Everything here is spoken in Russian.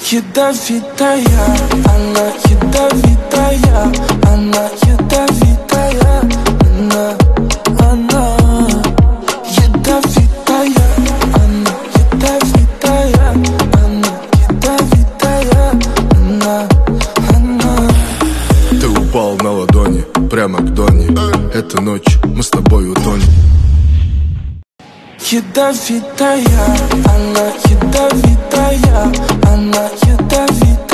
Ядовитая, она ядовитая, она ядовитая, она ядовитая, она ядовитая, она ядовитая, она. Ты упал на ладони, прямо к Доне. Эта ночь мы с тобой утонем. Ядовитая, она ядовитая, она ядовитая.